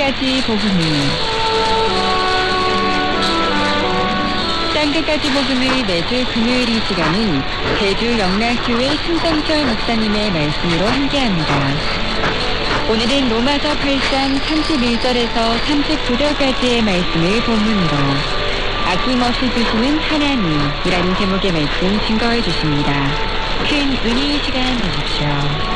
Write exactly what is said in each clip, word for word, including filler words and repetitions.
땅끝까지 복음을 땅끝까지 복음을 매주 금요일 이 시간은 제주 영락교회 승성철 목사님의 말씀으로 함께합니다. 오늘은 로마서 팔 장 삼십일 절에서 삼십구 절까지의 말씀을 본문으로 아낌없이 주시는 하나님이라는 제목의 말씀 증거해 주십니다. 큰 은혜의 시간 되십시오.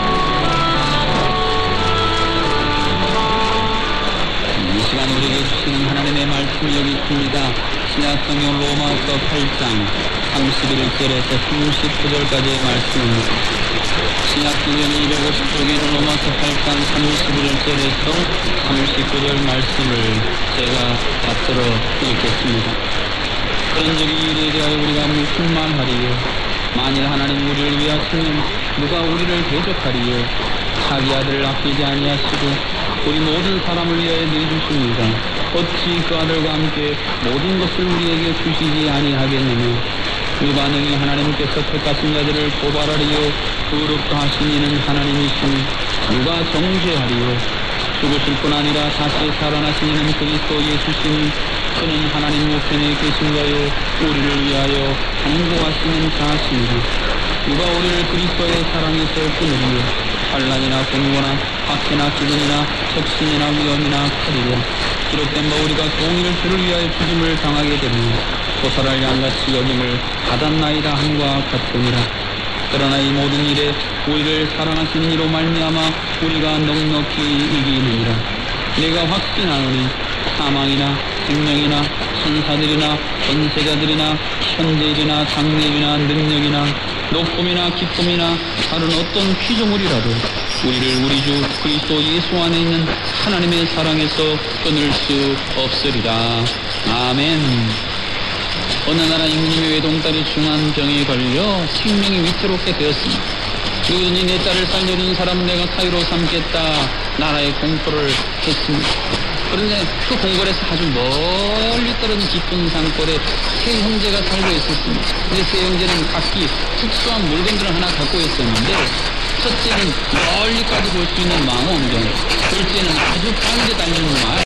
이 시간 우리에게 주시는 하나님의 말씀이 여기 있습니다. 신약성경 로마서 팔 장 삼십일 절에서 삼십구 절까지의 말씀입니다. 신약성경 이백오십 쪽에는 로마서 팔 장 삼십일 절에서 삼십구 절 말씀을 제가 받들어 읽겠습니다. 그런 적이 이에 대하여 우리가 무슨 말하리요? 만일 하나님 우리를 위하시면 누가 우리를 대적하리요? 자기 아들을 아끼지 아니하시고 우리 모든 사람을 위하여 내주십니다. 어찌 그 아들과 함께 모든 것을 우리에게 주시지 아니하겠느냐? 누가 능히 하나님께서 택하신 자들을 고발하리요? 의롭다 하신 이는 하나님이시니 누가 정죄하리요? 죽으실 뿐 아니라 다시 살아나신 이는 그리스도 예수시니 그는 하나님 우편에 계신가요? 우리를 위하여 간구하시는 자시니라. 누가 우리를 그리스도의 사랑에서 끊으리요? 환난이나 공고나 박해나 기근이나 적신이나 위험이나 칼이랴. 기록된 바 우리가 공의를 주를 위하여 죽임을 당하게 되니 보살할 양같이 여김을 받았나이다 함과 같으니라. 그러나 이 모든 일에 우리를 사랑하신 이로 말미암아 우리가 넉넉히 이기느니라. 내가 확신하노니 사망이나 생명이나 천사들이나 권세자들이나 현재일이나 장래일이나 능력이나 높음이나 기쁨이나 다른 어떤 피조물이라도 우리를 우리 주 그리스도 예수 안에 있는 하나님의 사랑에서 끊을 수 없으리라. 아멘. 어느 나라 임금의 외동딸이 중한 병에 걸려 생명이 위태롭게 되었습니다. 누구든지 내 딸을 살려주는 사람은 내가 사유로 삼겠다. 나라의 공포를 했습니다. 그런데 그 궁궐에서 아주 멀리 떨어진 깊은 산골에 세 형제가 살고 있었습니다. 근데 세 형제는 각기 특수한 물건들을 하나 갖고 있었는데 첫째는 멀리까지 볼 수 있는 망원경, 둘째는 아주 빠르게 달리는 말,